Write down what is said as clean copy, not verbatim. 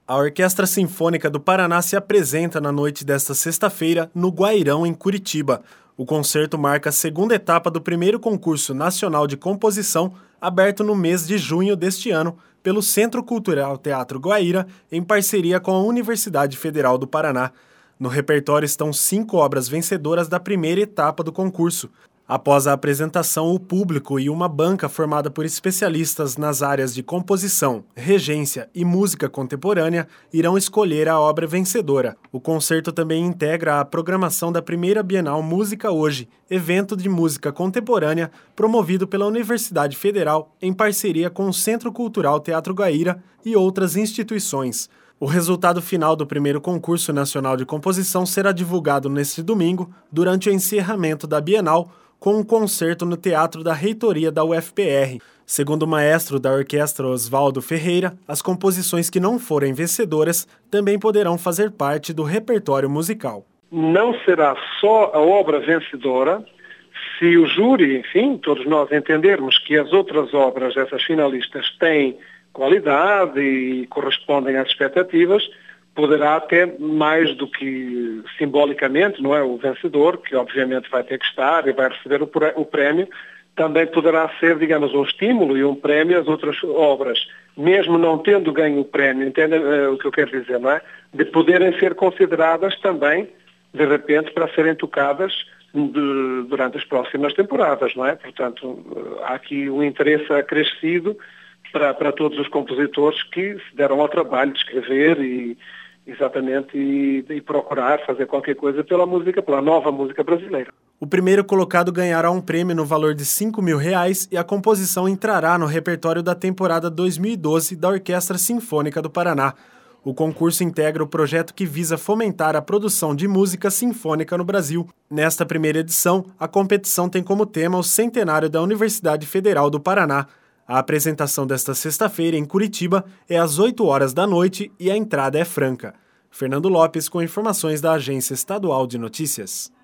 A Orquestra Sinfônica do Paraná se apresenta na noite desta sexta-feira no Guairão, em Curitiba. O concerto marca a segunda etapa do primeiro concurso nacional de composição, aberto no mês de junho deste ano pelo Centro Cultural Teatro Guaíra, em parceria com a Universidade Federal do Paraná. No repertório estão 5 obras vencedoras da primeira etapa do concurso. Após a apresentação, o público e uma banca formada por especialistas nas áreas de composição, regência e música contemporânea irão escolher a obra vencedora. O concerto também integra a programação da primeira Bienal Música Hoje, evento de música contemporânea promovido pela Universidade Federal em parceria com o Centro Cultural Teatro Guaíra e outras instituições. O resultado final do primeiro concurso nacional de composição será divulgado neste domingo, durante o encerramento da Bienal, com um concerto no Teatro da Reitoria da UFPR. Segundo o maestro da orquestra Oswaldo Ferreira, as composições que não forem vencedoras também poderão fazer parte do repertório musical. Não será só a obra vencedora, se o júri, enfim, todos nós entendermos que as outras obras, essas finalistas, têm qualidade e correspondem às expectativas, poderá até mais do que simbolicamente, não é, o vencedor, que obviamente vai ter que estar e vai receber o prémio, também poderá ser, digamos, um estímulo e um prémio às outras obras, mesmo não tendo ganho o prémio, entendem o que eu quero dizer, não é? De poderem ser consideradas também, de repente, para serem tocadas durante as próximas temporadas, não é? Portanto, há aqui um interesse acrescido para todos os compositores que se deram ao trabalho de escrever e procurar fazer qualquer coisa pela música, pela nova música brasileira. O primeiro colocado ganhará um prêmio no valor de R$5.000 e a composição entrará no repertório da temporada 2012 da Orquestra Sinfônica do Paraná. O concurso integra o projeto que visa fomentar a produção de música sinfônica no Brasil. Nesta primeira edição, a competição tem como tema o centenário da Universidade Federal do Paraná. A apresentação desta sexta-feira em Curitiba é às 20h da noite e a entrada é franca. Fernando Lopes com informações da Agência Estadual de Notícias.